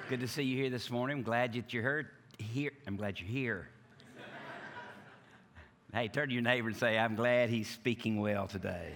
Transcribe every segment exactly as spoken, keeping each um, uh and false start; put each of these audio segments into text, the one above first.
Good to see you here this morning. I'm glad that you're here. here. I'm glad you're here. Hey, turn to your neighbor and say, I'm glad he's speaking well today.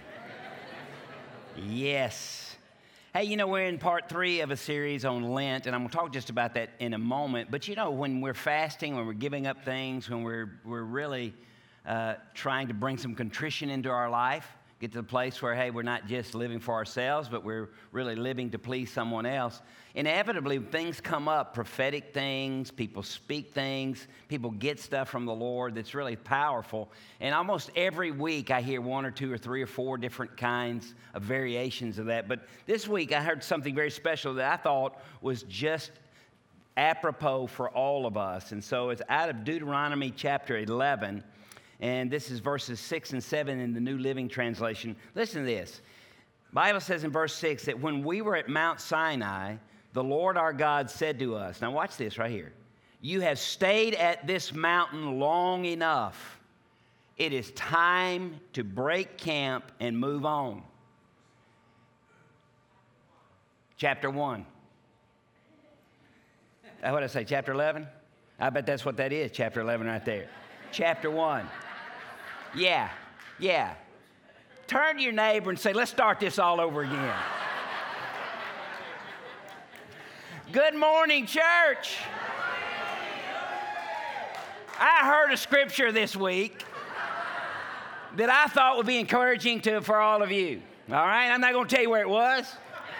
Yes. Hey, you know, we're in part three of a series on Lent, and I'm going to talk just about that in a moment. But, you know, when we're fasting, when we're giving up things, when we're, we're really uh, trying to bring some contrition into our life, get to the place where, hey, we're not just living for ourselves, but we're really living to please someone else. Inevitably, things come up, prophetic things, people speak things, people get stuff from the Lord that's really powerful. And almost every week I hear one or two or three or four different kinds of variations of that. But this week I heard something very special that I thought was just apropos for all of us. And so it's out of Deuteronomy chapter eleven. And this is verses six and seven in the New Living Translation. Listen to this. The Bible says in verse six that when we were at Mount Sinai, the Lord our God said to us, now watch this right here. You have stayed at this mountain long enough. It is time to break camp and move on. Chapter one. Uh, what did I say, chapter eleven? I bet that's what that is, chapter eleven right there. Chapter one. Yeah, yeah. Turn to your neighbor and say, let's start this all over again. Good morning, church. I heard a scripture this week that I thought would be encouraging to for all of you. All right? I'm not going to tell you where it was.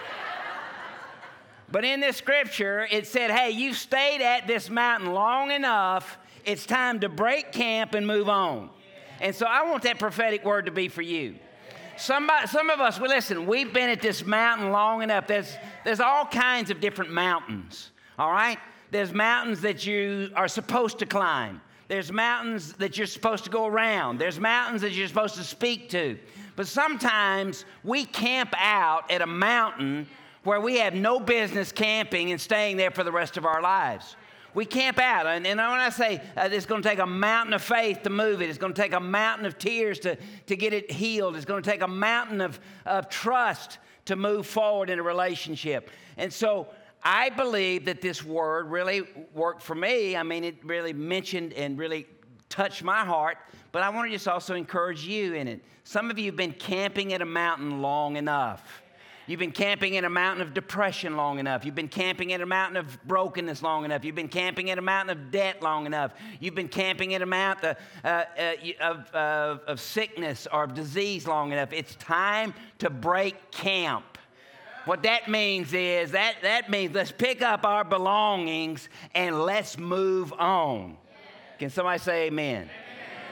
But in this scripture, it said, hey, you've stayed at this mountain long enough. It's time to break camp and move on. And so I want that prophetic word to be for you. Somebody, some of us, well, listen, we've been at this mountain long enough. There's, there's all kinds of different mountains, all right? There's mountains that you are supposed to climb. There's mountains that you're supposed to go around. There's mountains that you're supposed to speak to. But sometimes we camp out at a mountain where we have no business camping and staying there for the rest of our lives. We camp out, and, and when I say uh, it's going to take a mountain of faith to move it, it's going to take a mountain of tears to, to get it healed, it's going to take a mountain of, of trust to move forward in a relationship. And so I believe that this word really worked for me. I mean, it really mentioned and really touched my heart, but I want to just also encourage you in it. Some of you have been camping at a mountain long enough. You've been camping in a mountain of depression long enough. You've been camping in a mountain of brokenness long enough. You've been camping in a mountain of debt long enough. You've been camping in a mountain uh, uh, of, of, of sickness or of disease long enough. It's time to break camp. What that means is, that, that means let's pick up our belongings and let's move on. Can somebody say amen? Amen.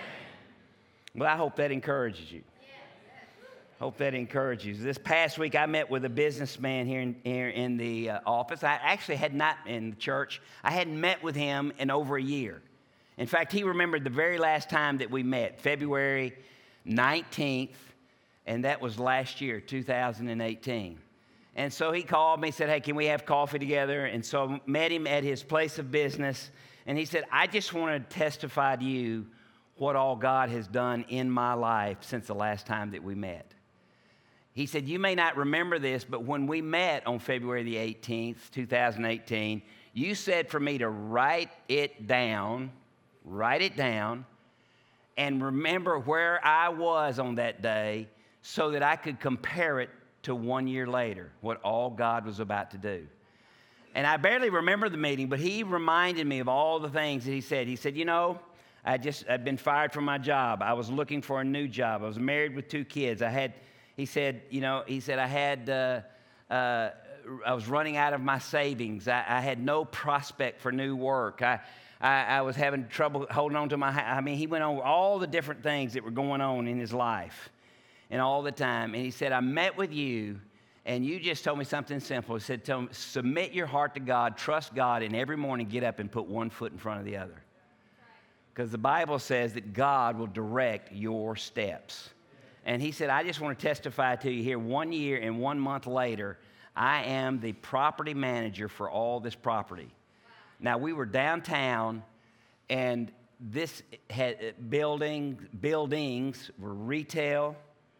Well, I hope that encourages you. Hope that encourages you. This past week, I met with a businessman here in, here in the uh, office. I actually had not in the church. I hadn't met with him in over a year. In fact, he remembered the very last time that we met, February nineteenth, and that was last year, two thousand eighteen. And so he called me, said, hey, can we have coffee together? And so I met him at his place of business, and he said, I just want to testify to you what all God has done in my life since the last time that we met. He said, you may not remember this, but when we met on February the eighteenth, two thousand eighteen, you said for me to write it down, write it down, and remember where I was on that day so that I could compare it to one year later, what all God was about to do. And I barely remember the meeting, but he reminded me of all the things that he said. He said, you know, I just, I'd been fired from my job. I was looking for a new job. I was married with two kids. I had... He said, you know, he said, I had, uh, uh, I was running out of my savings. I, I had no prospect for new work. I, I, I was having trouble holding on to my, I mean, he went over all the different things that were going on in his life and all the time. And he said, I met with you and you just told me something simple. He said, tell me, submit your heart to God, trust God, and every morning get up and put one foot in front of the other. Because the Bible says that God will direct your steps. And he said, I just want to testify to you here, one year and one month later, I am the property manager for all this property. Wow. Now, we were downtown, and this had building, buildings were retail,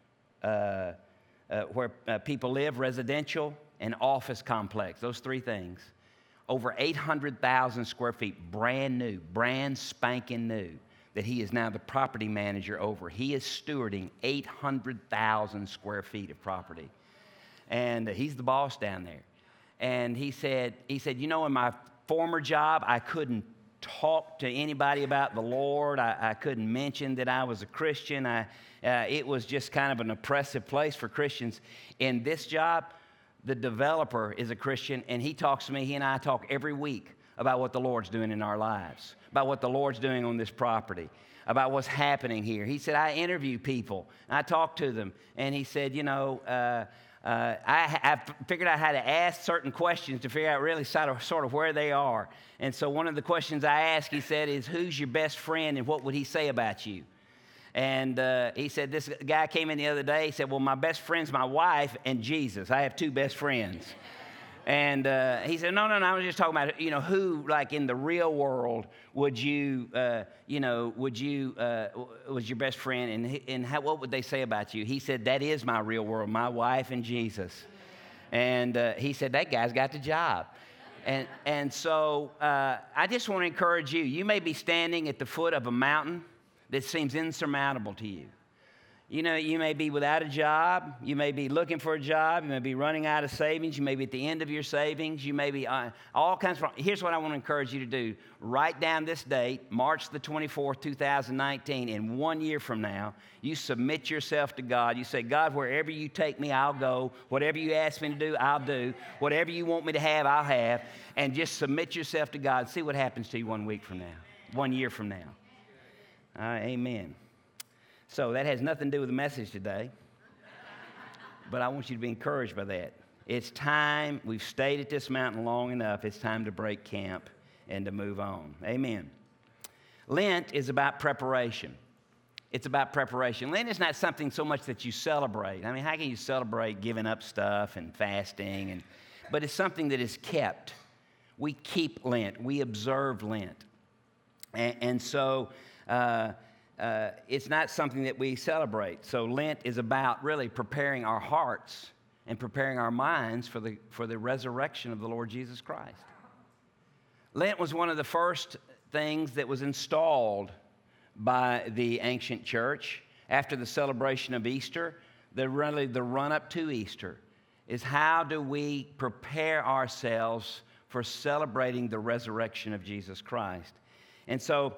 uh, uh, where uh, people live, residential, and office complex, those three things. over eight hundred thousand square feet, brand new, brand spanking new, that he is now the property manager over. He is stewarding eight hundred thousand square feet of property. And uh, he's the boss down there. And he said, he said, you know, in my former job, I couldn't talk to anybody about the Lord. I, I couldn't mention that I was a Christian. I, uh, it was just kind of an oppressive place for Christians. In this job, the developer is a Christian, and he talks to me. He and I talk every week about what the Lord's doing in our lives, about what the Lord's doing on this property, about what's happening here. He said, I interview people, and I talk to them. And he said, you know, uh, uh, I, I figured out how to ask certain questions to figure out really sort of, sort of where they are. And so one of the questions I asked, he said, is who's your best friend, and what would he say about you? And uh, he said, this guy came in the other day. He said, well, my best friend's my wife and Jesus. I have two best friends. And uh, he said, no, no, no, I was just talking about, you know, who, like in the real world, would you, uh, you know, would you, uh, was your best friend, and, and how, what would they say about you? He said, that is my real world, my wife and Jesus. And uh, he said, that guy's got the job. And, and so uh, I just want to encourage you. You may be standing at the foot of a mountain that seems insurmountable to you. You know, you may be without a job. You may be looking for a job. You may be running out of savings. You may be at the end of your savings. You may be uh, all kinds of. Here's what I want to encourage you to do. Write down this date, March the twenty-fourth, two thousand nineteen. And one year from now, you submit yourself to God. You say, God, wherever you take me, I'll go. Whatever you ask me to do, I'll do. Whatever you want me to have, I'll have. And just submit yourself to God. See what happens to you one week from now, one year from now. Uh, amen. So that has nothing to do with the message today, but I want you to be encouraged by that. It's time. We've stayed at this mountain long enough. It's time to break camp and to move on. Amen. Lent is about preparation. It's about preparation. Lent is not something so much that you celebrate. I mean, how can you celebrate giving up stuff and fasting? And, but it's something that is kept. We keep Lent. We observe Lent. And, and so... Uh, Uh, it's not something that we celebrate. So Lent is about really preparing our hearts and preparing our minds for the, for the resurrection of the Lord Jesus Christ. Lent was one of the first things that was installed by the ancient church after the celebration of Easter. The, really the run-up to Easter is how do we prepare ourselves for celebrating the resurrection of Jesus Christ. And so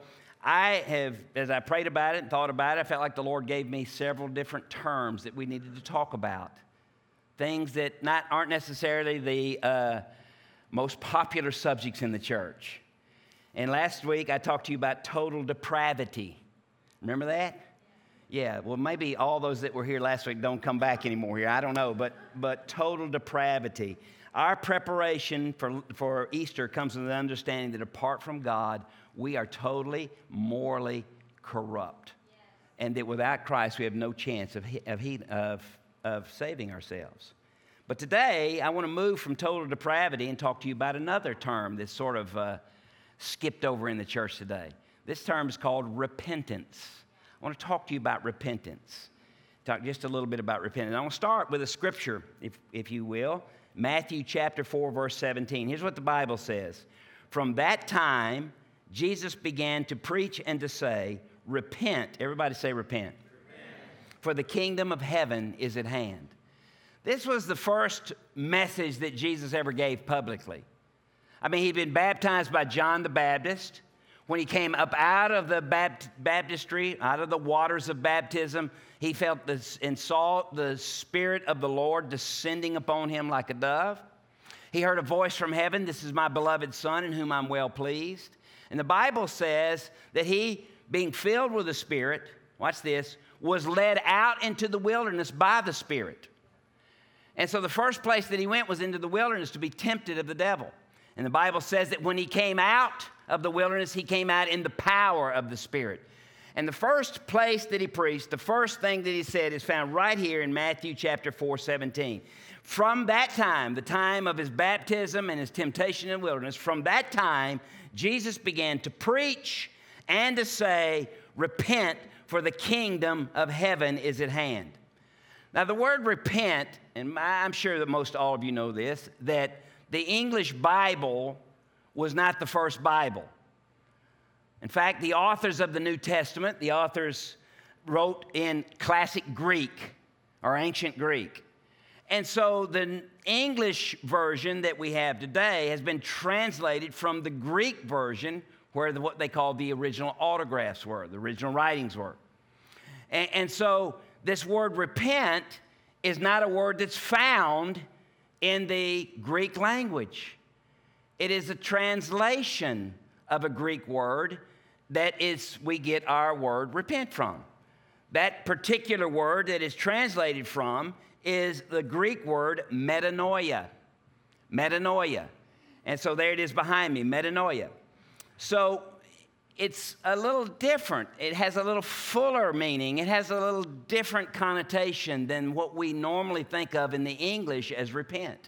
I have, as I prayed about it and thought about it, I felt like the Lord gave me several different terms that we needed to talk about. Things that not, aren't necessarily the uh, most popular subjects in the church. And last week I talked to you about total depravity. Remember that? Yeah, well, maybe all those that were here last week don't come back anymore here. I don't know, but, but total depravity. Our preparation for, for Easter comes with the understanding that apart from God, we are totally morally corrupt. Yeah. And that without Christ, we have no chance of, of, of, of saving ourselves. But today, I want to move from total depravity and talk to you about another term that's sort of uh, skipped over in the church today. This term is called repentance. I want to talk to you about repentance. Talk just a little bit about repentance. I want to start with a scripture, if, if you will. Matthew chapter four, verse seventeen. Here's what the Bible says. From that time, Jesus began to preach and to say, repent. Everybody say repent. Repent. For the kingdom of heaven is at hand. This was the first message that Jesus ever gave publicly. I mean, he'd been baptized by John the Baptist. When he came up out of the baptistry, out of the waters of baptism, he felt this and saw the Spirit of the Lord descending upon him like a dove. He heard a voice from heaven, this is my beloved Son in whom I'm well pleased. And the Bible says that he, being filled with the Spirit, watch this, was led out into the wilderness by the Spirit. And so the first place that he went was into the wilderness to be tempted of the devil. And the Bible says that when he came out of the wilderness, he came out in the power of the Spirit. And the first place that he preached, the first thing that he said is found right here in Matthew chapter four, seventeen. From that time, the time of his baptism and his temptation in the wilderness, from that time, Jesus began to preach and to say, repent, for the kingdom of heaven is at hand. Now, the word repent, and I'm sure that most all of you know this, that the English Bible was not the first Bible. In fact, the authors of the New Testament, the authors wrote in classic Greek or ancient Greek. And so the English version that we have today has been translated from the Greek version, where the, what they call the original autographs were, the original writings were. And, and so this word repent is not a word that's found in the Greek language. It is a translation of a Greek word that is we get our word repent from. That particular word that is translated from is the Greek word metanoia. Metanoia. And so there it is behind me, metanoia. So it's a little different. It has a little fuller meaning. It has a little different connotation than what we normally think of in the English as repent.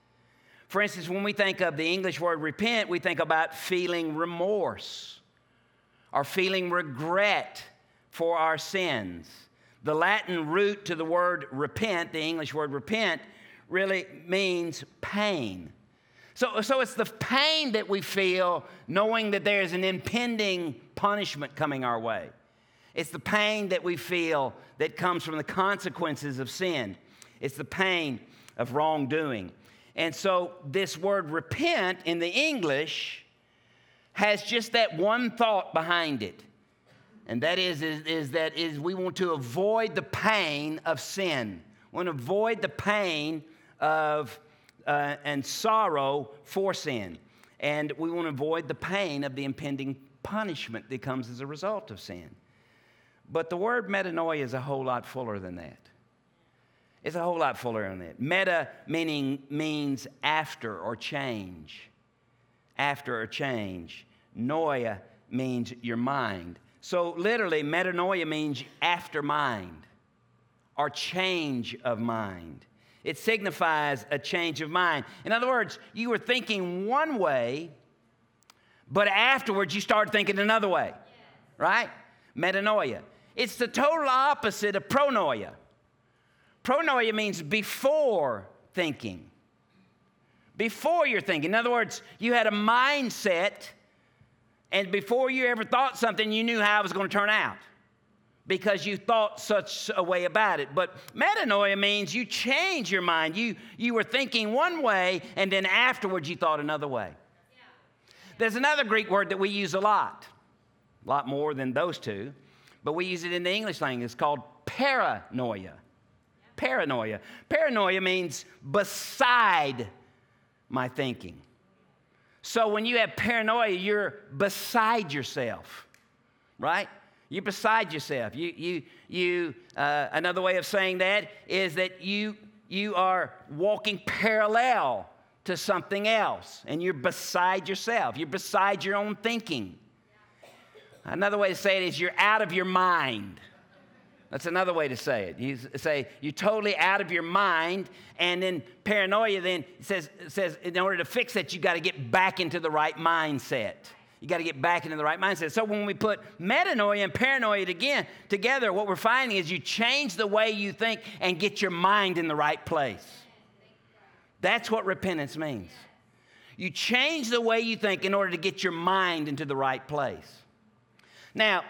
For instance, when we think of the English word repent, we think about feeling remorse or feeling regret for our sins. The Latin root to the word repent, the English word repent, really means pain. So, so it's the pain that we feel knowing that there's an impending punishment coming our way. It's the pain that we feel that comes from the consequences of sin. It's the pain of wrongdoing. And so this word repent in the English has just that one thought behind it. And that is, is, is that is we want to avoid the pain of sin. We want to avoid the pain of uh, and sorrow for sin. And we want to avoid the pain of the impending punishment that comes as a result of sin. But the word metanoia is a whole lot fuller than that. It's a whole lot fuller than that. Meta meaning means after or change. After or change. Noia means your mind. So literally, metanoia means after mind or change of mind. It signifies a change of mind. In other words, you were thinking one way, but afterwards you started thinking another way, right? Metanoia. It's the total opposite of pronoia. Pronoia means before thinking. Before you're thinking. In other words, you had a mindset, and before you ever thought something, you knew how it was going to turn out because you thought such a way about it. But metanoia means you change your mind. You, you were thinking one way, and then afterwards you thought another way. Yeah. There's another Greek word that we use a lot, a lot more than those two, but we use it in the English language. It's called paranoia. Paranoia. Paranoia means beside my thinking. So when you have paranoia, you're beside yourself, right? You're beside yourself. You, you, you. Uh, another way of saying that is that you, you are walking parallel to something else, and you're beside yourself. You're beside your own thinking. Another way to say it is you're out of your mind. That's another way to say it. You say you're totally out of your mind, and then paranoia then says, says in order to fix it, you got to get back into the right mindset. You got to get back into the right mindset. So when we put metanoia and paranoia again together, what we're finding is you change the way you think and get your mind in the right place. That's what repentance means. You change the way you think in order to get your mind into the right place. Now,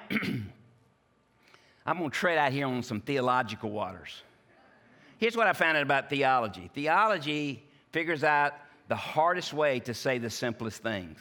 I'm going to tread out here on some theological waters. Here's what I found out about theology. Theology figures out the hardest way to say the simplest things.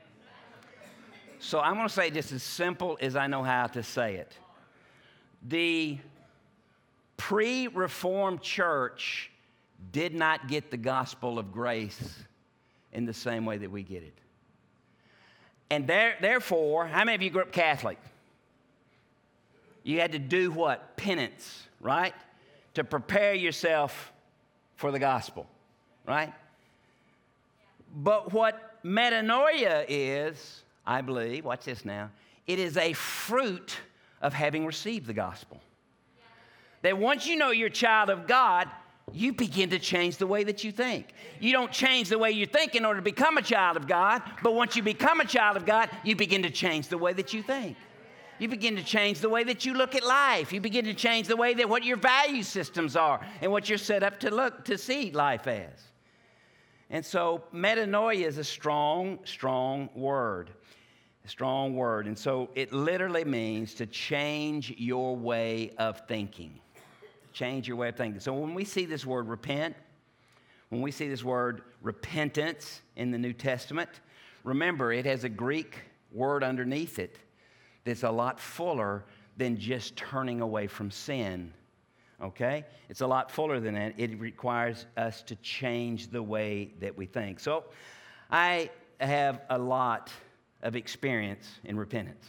So I'm going to say just as simple as I know how to say it. The pre-Reformed church did not get the gospel of grace in the same way that we get it. And there, therefore, how many of you grew up Catholic? You had to do what? Penance, right? To prepare yourself for the gospel, right? But what metanoia is, I believe, watch this now, it is a fruit of having received the gospel. That once you know you're a child of God, you begin to change the way that you think. You don't change the way you think in order to become a child of God, but once you become a child of God, you begin to change the way that you think. You begin to change the way that you look at life. You begin to change the way that what your value systems are and what you're set up to look to see life as. And so metanoia is a strong, strong word. A strong word. And so it literally means to change your way of thinking. Change your way of thinking. So when we see this word repent, when we see this word repentance in the New Testament, remember it has a Greek word underneath it that's a lot fuller than just turning away from sin. Okay? It's a lot fuller than that. It requires us to change the way that we think. So I have a lot of experience in repentance.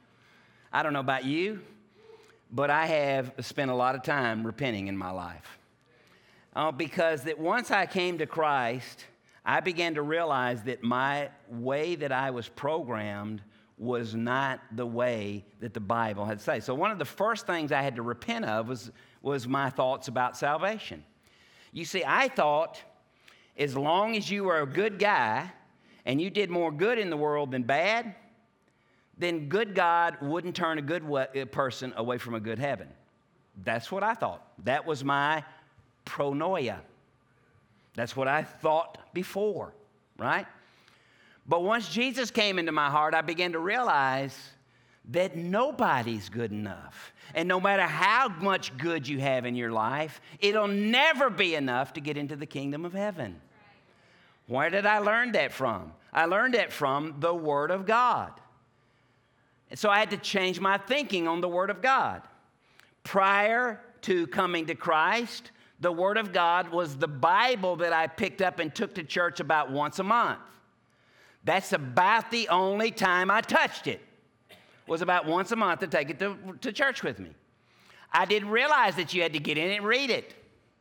I don't know about you, but I have spent a lot of time repenting in my life. Uh, because that once I came to Christ, I began to realize that my way that I was programmed was not the way that the Bible had said. So one of the first things I had to repent of was, was my thoughts about salvation. You see, I thought as long as you were a good guy and you did more good in the world than bad, then good God wouldn't turn a good person away from a good heaven. That's what I thought. That was my pronoia. That's what I thought before, right? But once Jesus came into my heart, I began to realize that nobody's good enough. And no matter how much good you have in your life, it'll never be enough to get into the kingdom of heaven. Where did I learn that from? I learned that from the Word of God. And so I had to change my thinking on the Word of God. Prior to coming to Christ, the Word of God was the Bible that I picked up and took to church about once a month. That's about the only time I touched it, was about once a month to take it to, to church with me. I didn't realize that you had to get in it and read it.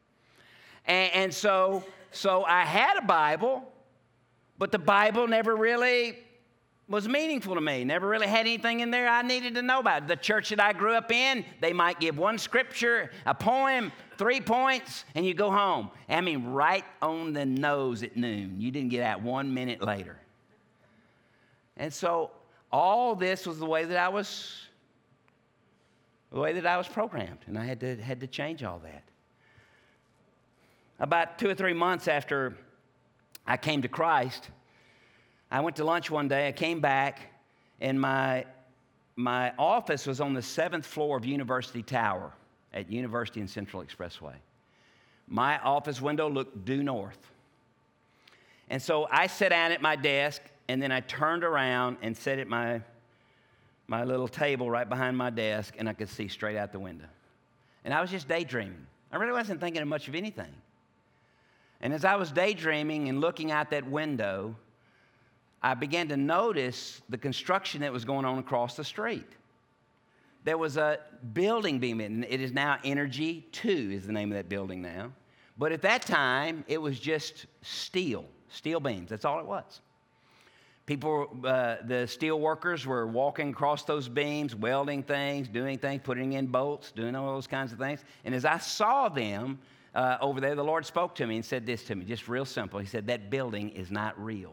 And, and so, so I had a Bible, but the Bible never really was meaningful to me. Never really had anything in there I needed to know about. The church that I grew up in, they might give one scripture, a poem, three points, and you go home. I mean, right on the nose at noon. You didn't get out one minute later. And so all this was the way that I was, the way that I was programmed, and I had to had to change all that. About two or three months after I came to Christ, I went to lunch one day. I came back, and my my office was on the seventh floor of University Tower at University and Central Expressway. My office window looked due north. And so I sat down at my desk, and then I turned around and sat at my, my little table right behind my desk, and I could see straight out the window. And I was just daydreaming. I really wasn't thinking of much of anything. And as I was daydreaming and looking out that window, I began to notice the construction that was going on across the street. There was a building being made. It is now Energy two is the name of that building now. But at that time, it was just steel, steel beams. That's all it was. People, uh, the steel workers were walking across those beams, welding things, doing things, putting in bolts, doing all those kinds of things. And as I saw them uh, over there, the Lord spoke to me and said this to me, just real simple. He said, that building is not real.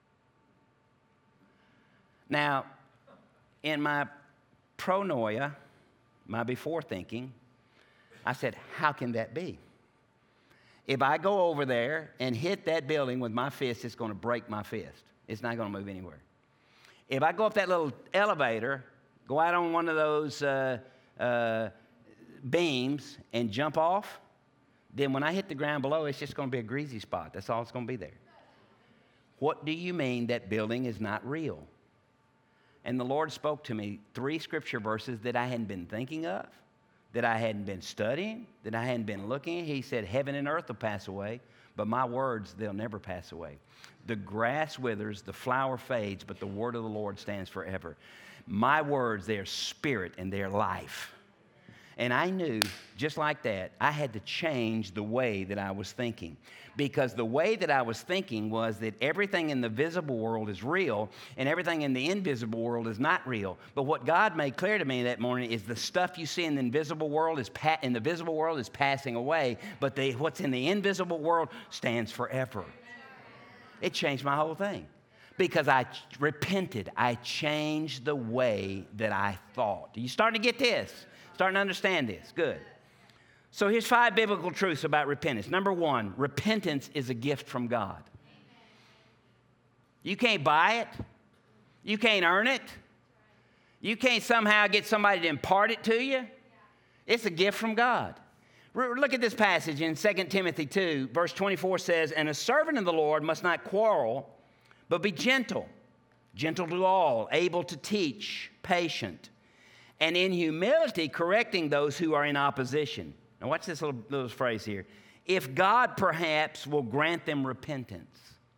Now, in my pronoia, my before thinking, I said, how can that be? If I go over there and hit that building with my fist, it's going to break my fist. It's not going to move anywhere. If I go up that little elevator, go out on one of those uh, uh, beams and jump off, then when I hit the ground below, it's just going to be a greasy spot. That's all it's going to be there. What do you mean that building is not real? And the Lord spoke to me three scripture verses that I hadn't been thinking of, that I hadn't been studying, that I hadn't been looking at. He said, heaven and earth will pass away, but my words, they'll never pass away. The grass withers, the flower fades, but the word of the Lord stands forever. My words, they are spirit and they are life. And I knew, just like that, I had to change the way that I was thinking. Because the way that I was thinking was that everything in the visible world is real and everything in the invisible world is not real. But what God made clear to me that morning is the stuff you see in the invisible world is pa- in the visible world is passing away, but the, what's in the invisible world stands forever. It changed my whole thing. Because I repented. I changed the way that I thought. Are you starting to get this? Starting to understand this. Good. So here's five biblical truths about repentance. Number one, repentance is a gift from God. You can't buy it. You can't earn it. You can't somehow get somebody to impart it to you. It's a gift from God. Look at this passage in Second Timothy two, verse twenty-four says, "And a servant of the Lord must not quarrel, but be gentle, gentle to all, able to teach, patient, and in humility correcting those who are in opposition." Now watch this little, little phrase here. "If God perhaps will grant them repentance,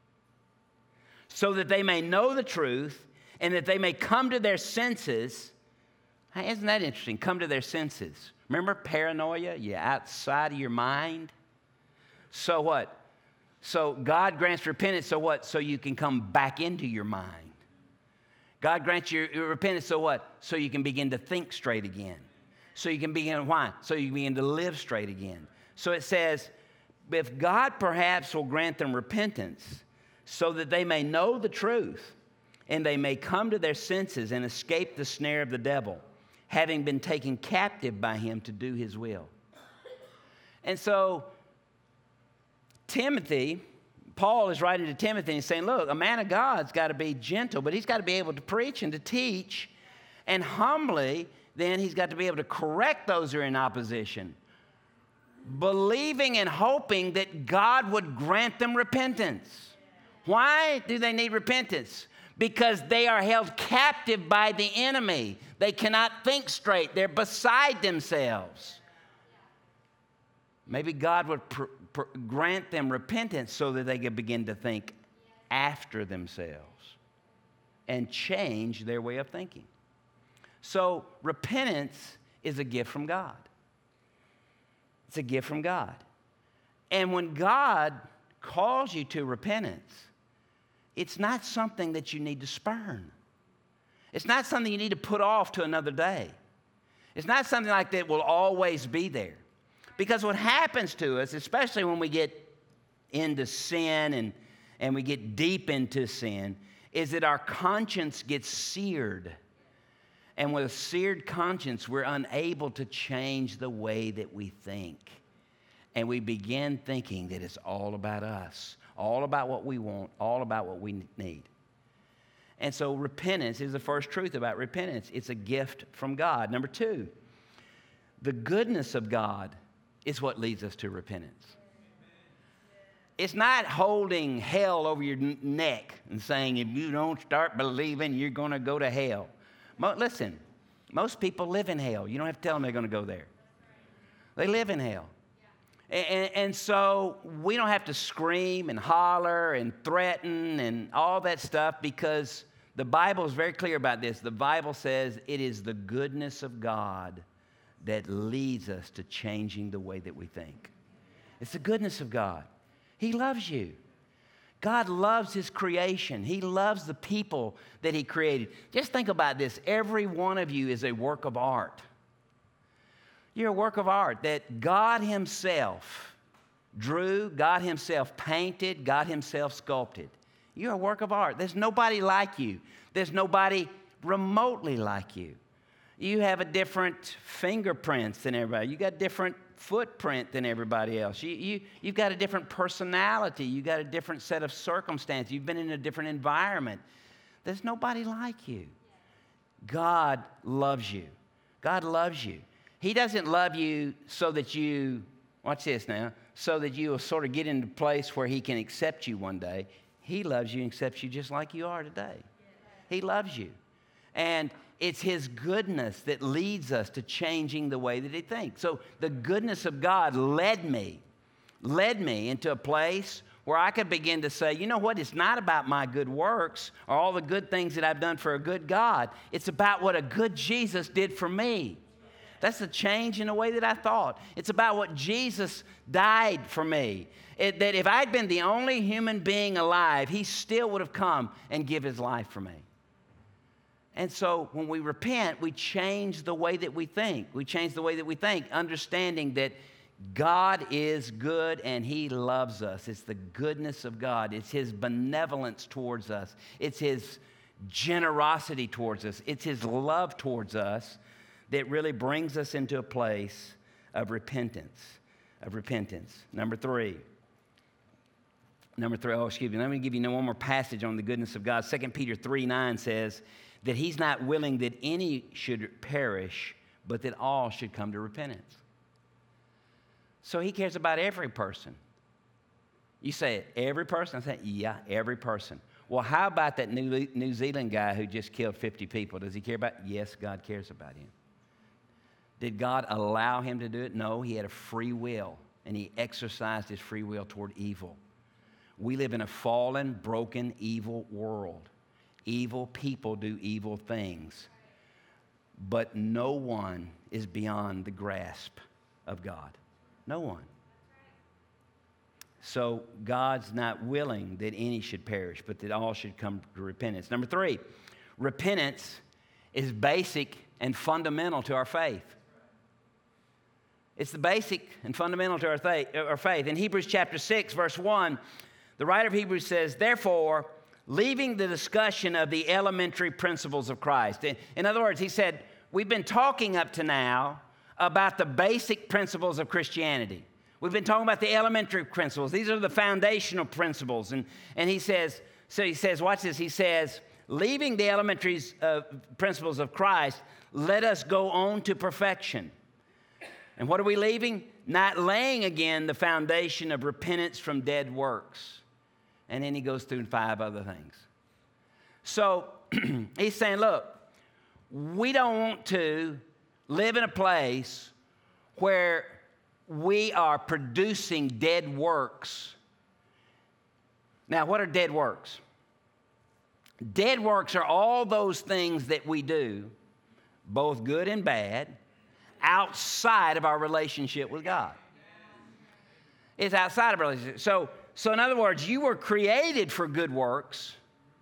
so that they may know the truth and that they may come to their senses." Hey, isn't that interesting? Come to their senses. Remember paranoia? You're outside of your mind. So what? So God grants repentance, so what? So you can come back into your mind. God grants you repentance, so what? So you can begin to think straight again. So you can begin, why? So you can begin to live straight again. So it says, if God perhaps will grant them repentance, so that they may know the truth, and they may come to their senses and escape the snare of the devil, having been taken captive by him to do his will. And so Timothy, Paul is writing to Timothy and saying, look, a man of God's got to be gentle, but he's got to be able to preach and to teach, and humbly, then he's got to be able to correct those who are in opposition, believing and hoping that God would grant them repentance. Why do they need repentance? Because they are held captive by the enemy. They cannot think straight. They're beside themselves. Maybe God would pr- pr- grant them repentance so that they could begin to think after themselves and change their way of thinking. So repentance is a gift from God. It's a gift from God. And when God calls you to repentance, it's not something that you need to spurn. It's not something you need to put off to another day. It's not something like that will always be there. Because what happens to us, especially when we get into sin and, and we get deep into sin, is that our conscience gets seared. And with a seared conscience, we're unable to change the way that we think. And we begin thinking that it's all about us. All about what we want, all about what we need. And so repentance is the first truth about repentance. It's a gift from God. Number two, the goodness of God is what leads us to repentance. It's not holding hell over your neck and saying, if you don't start believing, you're going to go to hell. Mo- listen, most people live in hell. You don't have to tell them they're going to go there. They live in hell. And, and so we don't have to scream and holler and threaten and all that stuff, because the Bible is very clear about this. The Bible says it is the goodness of God that leads us to changing the way that we think. It's the goodness of God. He loves you. God loves his creation. He loves the people that he created. Just think about this. Every one of you is a work of art. You're a work of art that God himself drew, God himself painted, God himself sculpted. You're a work of art. There's nobody like you. There's nobody remotely like you. You have a different fingerprints than everybody. You got a different footprint than everybody else. You, you, you've got a different personality. You've got a different set of circumstances. You've been in a different environment. There's nobody like you. God loves you. God loves you. He doesn't love you so that you, watch this now, so that you will sort of get into a place where he can accept you one day. He loves you and accepts you just like you are today. He loves you. And it's his goodness that leads us to changing the way that he thinks. So the goodness of God led me, led me into a place where I could begin to say, you know what, it's not about my good works or all the good things that I've done for a good God. It's about what a good Jesus did for me. That's a change in the way that I thought. It's about what Jesus died for me. It, that if I'd been the only human being alive, he still would have come and give his life for me. And so when we repent, we change the way that we think. We change the way that we think, understanding that God is good and he loves us. It's the goodness of God. It's his benevolence towards us. It's his generosity towards us. It's his love towards us that really brings us into a place of repentance, of repentance. Number three, Number three, oh, excuse me, let me give you one more passage on the goodness of God. Second Peter three nine says that he's not willing that any should perish, but that all should come to repentance. So he cares about every person. You say, every person? I say, yeah, every person. Well, how about that New, New Zealand guy who just killed fifty people? Does he care about? Yes, God cares about him. Did God allow him to do it? No, he had a free will, and he exercised his free will toward evil. We live in a fallen, broken, evil world. Evil people do evil things. But no one is beyond the grasp of God. No one. So God's not willing that any should perish, but that all should come to repentance. Number three, repentance is basic and fundamental to our faith. It's the basic and fundamental to our faith. In Hebrews chapter six, verse one, the writer of Hebrews says, therefore, leaving the discussion of the elementary principles of Christ. In other words, he said, we've been talking up to now about the basic principles of Christianity. We've been talking about the elementary principles. These are the foundational principles. And, and he says, so he says, watch this. He says, leaving the elementary uh, principles of Christ, let us go on to perfection. And what are we leaving? Not laying again the foundation of repentance from dead works. And then he goes through five other things. So he's saying, look, we don't want to live in a place where we are producing dead works. Now, what are dead works? Dead works are all those things that we do, both good and bad, outside of our relationship with God. It's outside of our relationship. So, so in other words, you were created for good works,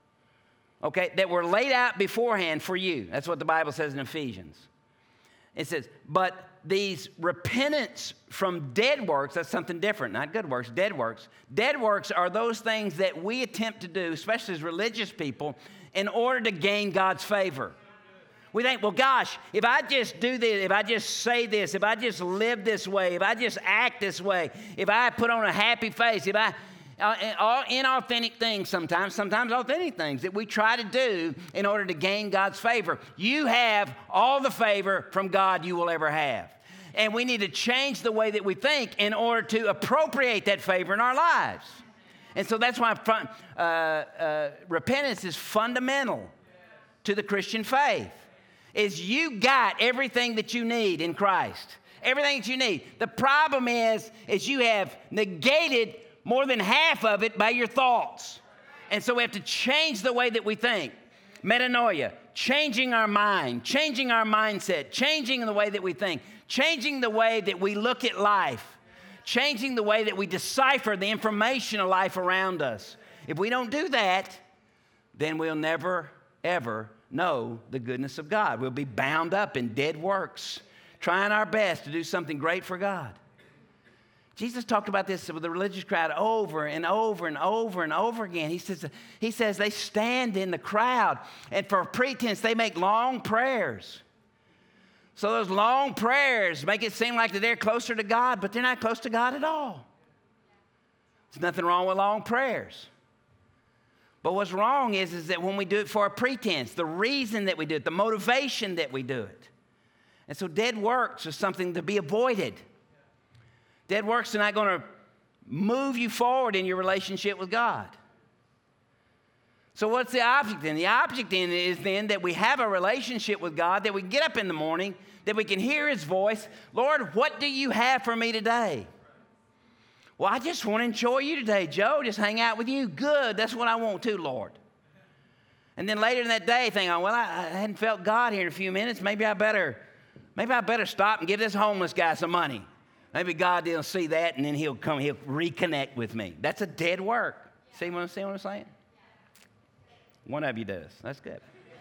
okay, that were laid out beforehand for you. That's what the Bible says in Ephesians. It says, but these repentance from dead works, that's something different, not good works, dead works. Dead works are those things that we attempt to do, especially as religious people, in order to gain God's favor. We think, well, gosh, if I just do this, if I just say this, if I just live this way, if I just act this way, if I put on a happy face, if I, uh, all inauthentic things sometimes, sometimes authentic things that we try to do in order to gain God's favor. You have all the favor from God you will ever have. And we need to change the way that we think in order to appropriate that favor in our lives. And so that's why uh, uh, repentance is fundamental to the Christian faith. Is you got everything that you need in Christ. Everything that you need. The problem is, is you have negated more than half of it by your thoughts. And so we have to change the way that we think. Metanoia, changing our mind, changing our mindset, changing the way that we think, changing the way that we look at life, changing the way that we decipher the information of life around us. If we don't do that, then we'll never, ever know the goodness of God. We'll be bound up in dead works, trying our best to do something great for God. Jesus talked about this with the religious crowd over and over and over and over again. He says, he says they stand in the crowd, and for pretense, they make long prayers. So those long prayers make it seem like that they're closer to God, but they're not close to God at all. There's nothing wrong with long prayers. But what's wrong is, is that when we do it for a pretense, the reason that we do it, the motivation that we do it. And so dead works are something to be avoided. Dead works are not going to move you forward in your relationship with God. So what's the object then? The object then is then that we have a relationship with God, that we get up in the morning, that we can hear His voice. Lord, what do you have for me today? Well, I just want to enjoy you today, Joe. Just hang out with you. Good. That's what I want too, Lord. And then later in that day, think, oh, well, I, I hadn't felt God here in a few minutes. Maybe I better, maybe I better stop and give this homeless guy some money. Maybe God will see that, and then He'll come. He'll reconnect with me. That's a dead work. See what I'm, see what I'm saying? One of you does. That's good.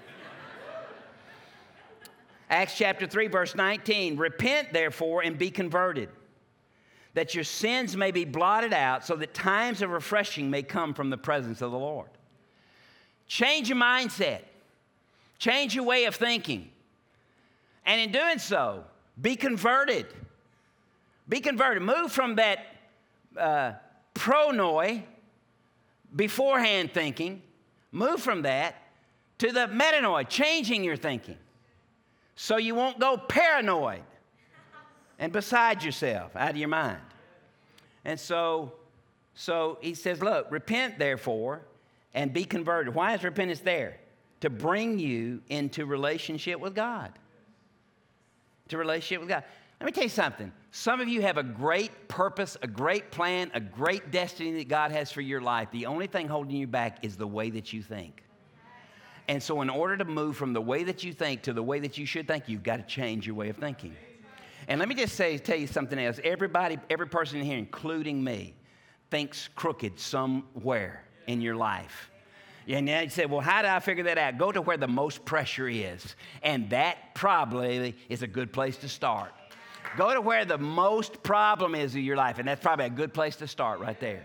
Acts chapter three, verse nineteen. Repent, therefore, and be converted, that your sins may be blotted out, so that times of refreshing may come from the presence of the Lord. Change your mindset. Change your way of thinking. And in doing so, be converted. Be converted. Move from that uh, pronoi, beforehand thinking, move from that to the metanoia, changing your thinking so you won't go paranoid and beside yourself, out of your mind. And so, so he says, look, repent therefore and be converted. Why is repentance there? To bring you into relationship with God. To relationship with God. Let me tell you something. Some of you have a great purpose, a great plan, a great destiny that God has for your life. The only thing holding you back is the way that you think. And so in order to move from the way that you think to the way that you should think, you've got to change your way of thinking. And let me just say, tell you something else. Everybody, every person in here, including me, thinks crooked somewhere in your life. And now you say, well, how do I figure that out? Go to where the most pressure is. And that probably is a good place to start. Go to where the most problem is in your life, and that's probably a good place to start right there.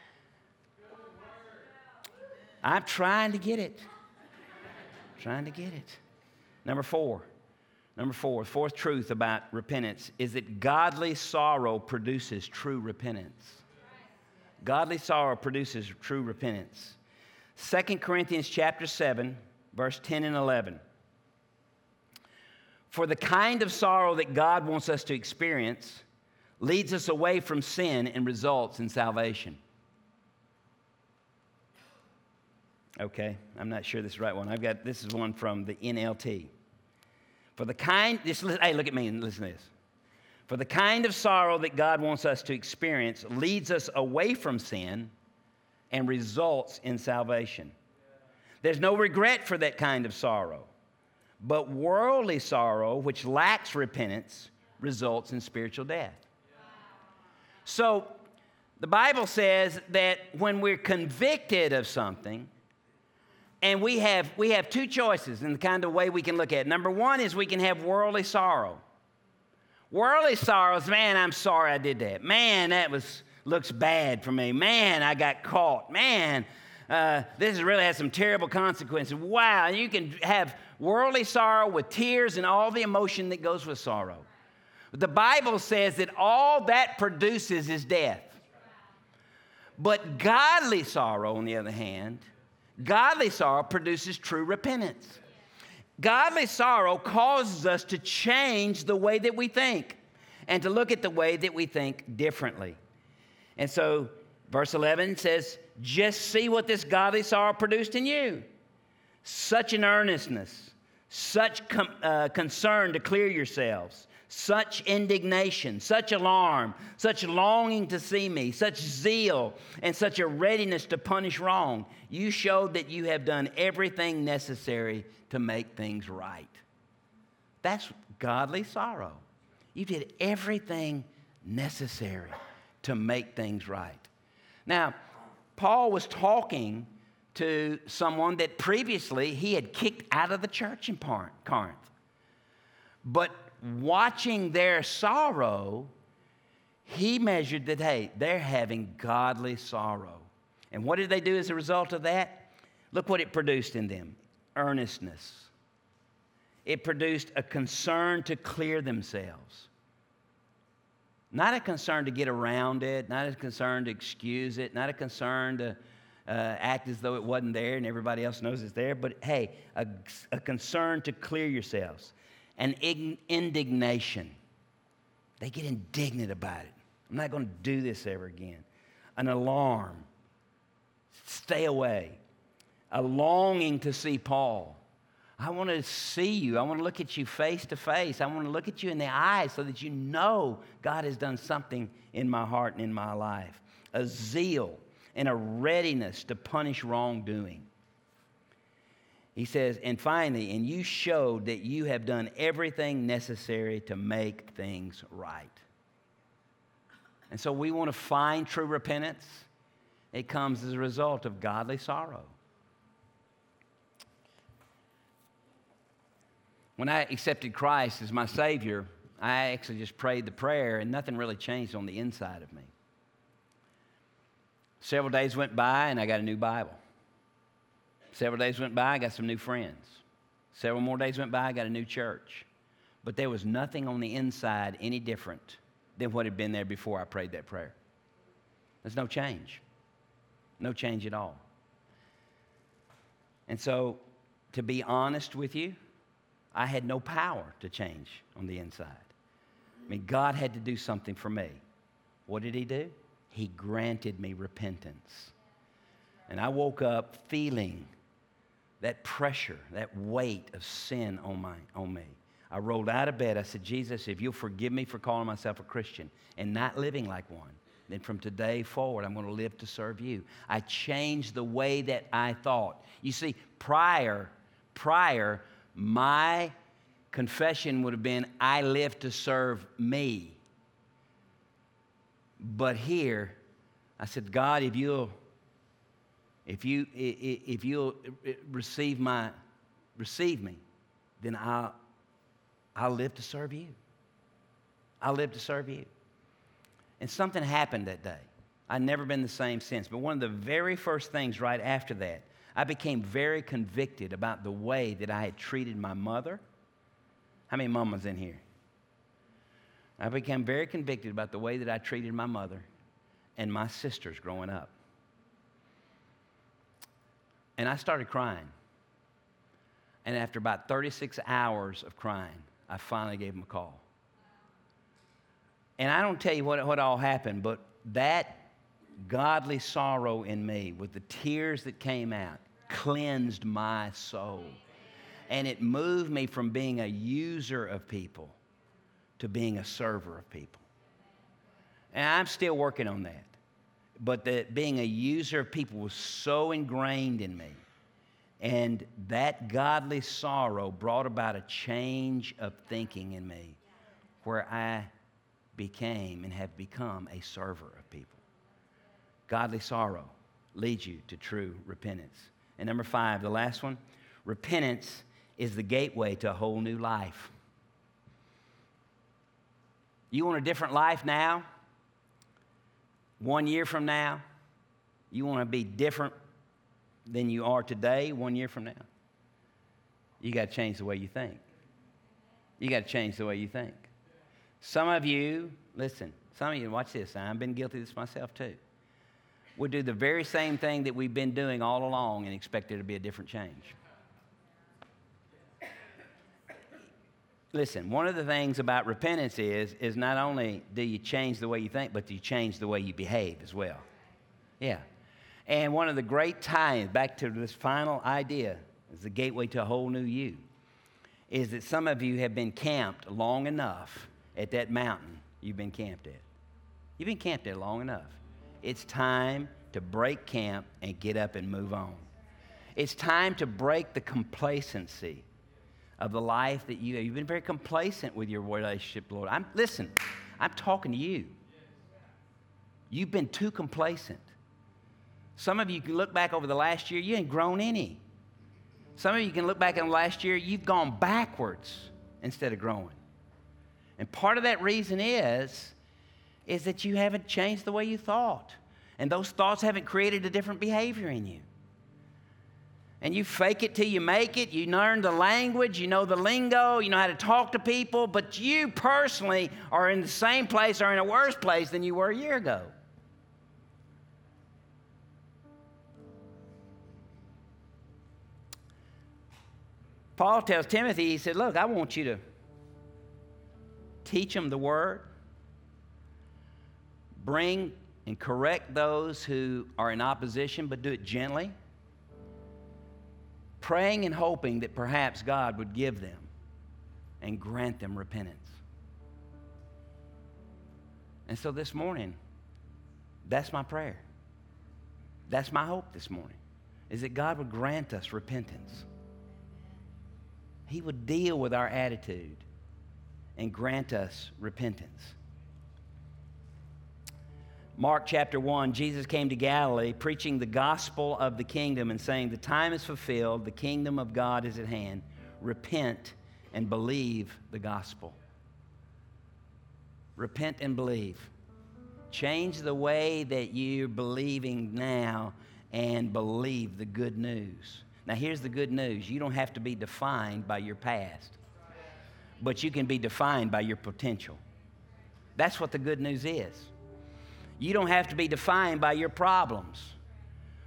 I'm trying to get it. Trying to get it. Number four. Number four, fourth truth about repentance is that godly sorrow produces true repentance. Godly sorrow produces true repentance. Second Corinthians chapter seven, verse ten and eleven. For the kind of sorrow that God wants us to experience leads us away from sin and results in salvation. Okay, I'm not sure this is the right one. I've got, this is one from the N L T. For the kind, just, hey, look at me and listen to this. For the kind of sorrow that God wants us to experience leads us away from sin and results in salvation. There's no regret for that kind of sorrow. But worldly sorrow, which lacks repentance, results in spiritual death. So the Bible says that when we're convicted of something, and we have, we have two choices in the kind of way we can look at it. Number one is we can have worldly sorrow. Worldly sorrow is, man, I'm sorry I did that. Man, that was looks bad for me. Man, I got caught. Man, uh, this has really had some terrible consequences. Wow, and you can have worldly sorrow with tears and all the emotion that goes with sorrow. But the Bible says that all that produces is death. But godly sorrow, on the other hand, godly sorrow produces true repentance. Godly sorrow causes us to change the way that we think and to look at the way that we think differently. And so verse eleven says, just see what this godly sorrow produced in you. Such an earnestness, such com- uh, concern to clear yourselves, such indignation, such alarm, such longing to see me, such zeal, and such a readiness to punish wrong. You showed that you have done everything necessary to make things right. That's godly sorrow. You did everything necessary to make things right. Now, Paul was talking to someone that previously he had kicked out of the church in Corinth. But watching their sorrow, he measured that, hey, they're having godly sorrow. And what did they do as a result of that? Look what it produced in them. Earnestness. It produced a concern to clear themselves. Not a concern to get around it, not a concern to excuse it, not a concern to uh, act as though it wasn't there and everybody else knows it's there, but hey, a, a concern to clear yourselves. An indignation. They get indignant about it. I'm not going to do this ever again. An alarm. Stay away. A longing to see Paul. I want to see you. I want to look at you face to face. I want to look at you in the eyes so that you know God has done something in my heart and in my life. A zeal and a readiness to punish wrongdoing. He says, and finally, and you showed that you have done everything necessary to make things right. And so we want to find true repentance. It comes as a result of godly sorrow. When I accepted Christ as my Savior, I actually just prayed the prayer and nothing really changed on the inside of me. Several days went by and I got a new Bible. Several days went by, I got some new friends. Several more days went by, I got a new church. But there was nothing on the inside any different than what had been there before I prayed that prayer. There's no change. No change at all. And so, to be honest with you, I had no power to change on the inside. I mean, God had to do something for me. What did he do? He granted me repentance. And I woke up feeling that pressure, that weight of sin on, my, on me. I rolled out of bed. I said, Jesus, if you'll forgive me for calling myself a Christian and not living like one, then from today forward, I'm going to live to serve you. I changed the way that I thought. You see, prior, prior, my confession would have been, I live to serve me. But here, I said, God, if you'll, if you, if you'll receive my, receive me, then I'll, I'll live to serve you. I'll live to serve you. And something happened that day. I've never been the same since. But one of the very first things right after that, I became very convicted about the way that I had treated my mother. How many mamas in here? I became very convicted about the way that I treated my mother and my sisters growing up. And I started crying. And after about thirty-six hours of crying, I finally gave them a call. And I don't tell you what, what all happened, but that godly sorrow in me with the tears that came out cleansed my soul. And it moved me from being a user of people to being a server of people. And I'm still working on that. But that being a user of people was so ingrained in me. And that godly sorrow brought about a change of thinking in me where I became and have become a server of people. Godly sorrow leads you to true repentance. And number five, the last one, repentance is the gateway to a whole new life. You want a different life now? One year from now? You want to be different than you are today, one year from now? You got to change the way you think. You got to change the way you think. Some of you, listen, some of you, watch this. I've been guilty of this myself too. We do the very same thing that we've been doing all along and expect there to be a different change. Listen, one of the things about repentance is, is not only do you change the way you think, but you change the way you behave as well. Yeah. And one of the great tie-ins, back to this final idea, is the gateway to a whole new you, is that some of you have been camped long enough at that mountain you've been camped at. You've been camped there long enough. It's time to break camp and get up and move on. It's time to break the complacency of the life that you have. You've been very complacent with your relationship, Lord. I'm, listen, I'm talking to you. You've been too complacent. Some of you can look back over the last year, you ain't grown any. Some of you can look back in the last year, you've gone backwards instead of growing. And part of that reason is, is that you haven't changed the way you thought. And those thoughts haven't created a different behavior in you. And you fake it till you make it. You learn the language, you know the lingo, you know how to talk to people, but you personally are in the same place or in a worse place than you were a year ago. Paul tells Timothy, he said, look, I want you to teach them the word, bring and correct those who are in opposition, but do it gently, praying and hoping that perhaps God would give them and grant them repentance. And so this morning, that's my prayer. That's my hope this morning, is that God would grant us repentance. He would deal with our attitude and grant us repentance. Mark chapter one, Jesus came to Galilee preaching the gospel of the kingdom and saying, the time is fulfilled, the kingdom of God is at hand. Repent and believe the gospel. Repent and believe. Change the way that you're believing now and believe the good news. Now here's the good news. You don't have to be defined by your past, but you can be defined by your potential. That's what the good news is. You don't have to be defined by your problems,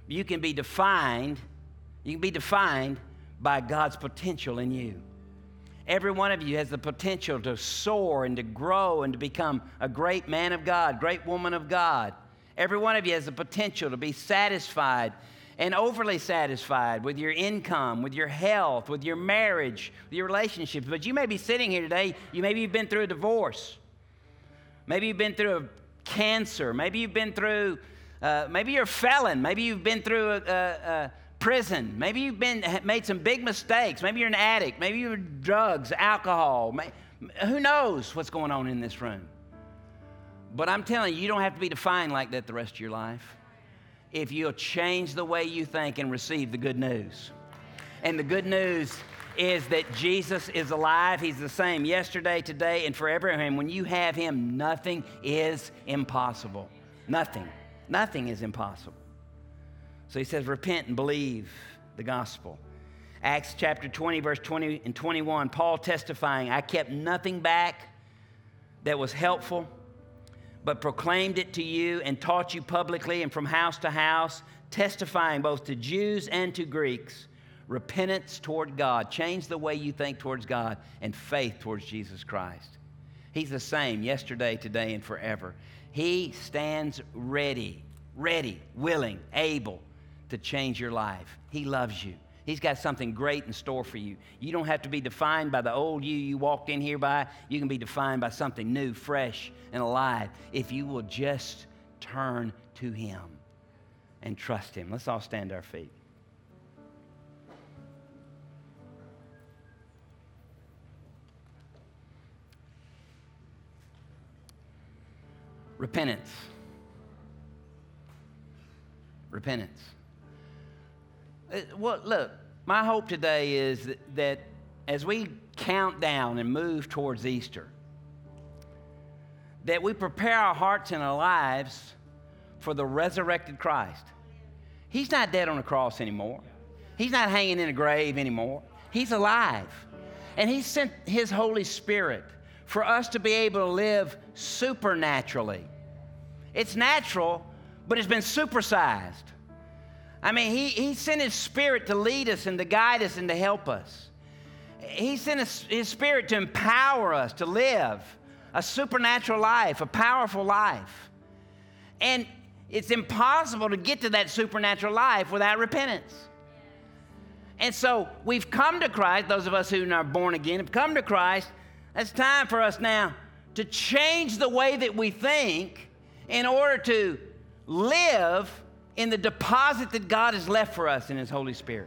You can be defined, you can be defined by God's potential in you. Every one of you has the potential to soar and to grow and to become a great man of God, great woman of God. Every one of you has the potential to be satisfied and overly satisfied with your income, with your health, with your marriage, with your relationships. But you may be sitting here today, you maybe you've been through a divorce. Maybe you've been through a cancer. Maybe you've been through, uh, maybe you're a felon. Maybe you've been through a, a, a prison. Maybe you've been made some big mistakes. Maybe you're an addict. Maybe you're drugs, alcohol. Who knows what's going on in this room? But I'm telling you, you don't have to be defined like that the rest of your life if you'll change the way you think and receive the good news. And the good news is that Jesus is alive. He's the same yesterday, today, and forever. And when you have him, nothing is impossible. Nothing. Nothing is impossible. So he says, repent and believe the gospel. Acts chapter twenty, verse twenty and twenty-one, Paul testifying, I kept nothing back that was helpful, but proclaimed it to you and taught you publicly and from house to house, testifying both to Jews and to Greeks, repentance toward God. Change the way you think towards God and faith towards Jesus Christ. He's the same yesterday, today, and forever. He stands ready, ready, willing, able to change your life. He loves you. He's got something great in store for you. You don't have to be defined by the old you you walked in here by. You can be defined by something new, fresh, and alive if you will just turn to him and trust him. Let's all stand to our feet. Repentance. Repentance. Well, look, my hope today is that, that as we count down and move towards Easter, that we prepare our hearts and our lives for the resurrected Christ. He's not dead on the cross anymore. He's not hanging in a grave anymore. He's alive. And he sent his Holy Spirit for us to be able to live supernaturally. It's natural, but it's been supersized. I mean, he, he sent his Spirit to lead us and to guide us and to help us. He sent his, his Spirit to empower us to live a supernatural life, a powerful life. And it's impossible to get to that supernatural life without repentance. And so we've come to Christ, those of us who are born again have come to Christ. It's time for us now to change the way that we think in order to live in the deposit that God has left for us in his Holy Spirit.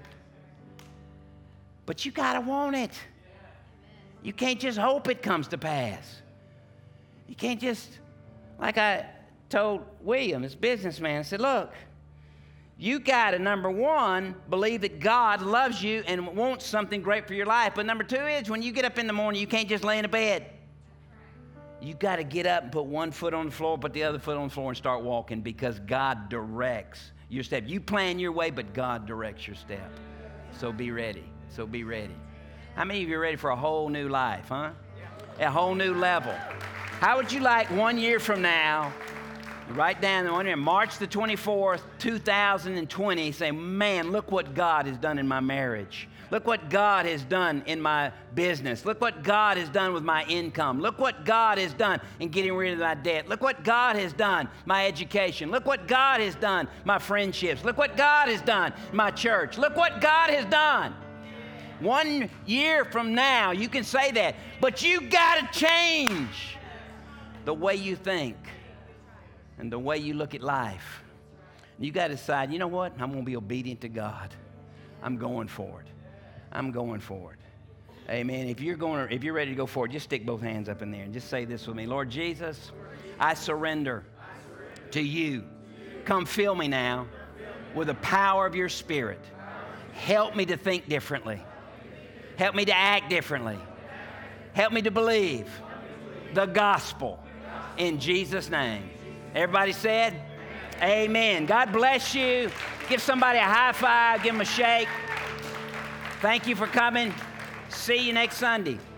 But you got to want it. You can't just hope it comes to pass. You can't just, like I told William, his businessman, I said, look, you got to, number one, believe that God loves you and wants something great for your life. But number two is when you get up in the morning, you can't just lay in a bed. You got to get up and put one foot on the floor, put the other foot on the floor and start walking because God directs your step. You plan your way, but God directs your step. So be ready. So be ready. How many of you are ready for a whole new life, huh? A whole new level. How would you like one year from now, write down one year, March the twenty-fourth, two thousand twenty, say, man, look what God has done in my marriage. Look what God has done in my business. Look what God has done with my income. Look what God has done in getting rid of my debt. Look what God has done, my education. Look what God has done, my friendships. Look what God has done, my church. Look what God has done. One year from now, you can say that, but you got to change the way you think and the way you look at life. You got to decide, you know what? I'm going to be obedient to God. I'm going forward. I'm going forward. Amen. If you're going, if you're ready to go forward, just stick both hands up in there and just say this with me. Lord Jesus, I surrender to you. Come fill me now with the power of your Spirit. Help me to think differently. Help me to act differently. Help me to believe the gospel in Jesus' name. Everybody said, amen. God bless you. Give somebody a high five. Give them a shake. Thank you for coming. See you next Sunday.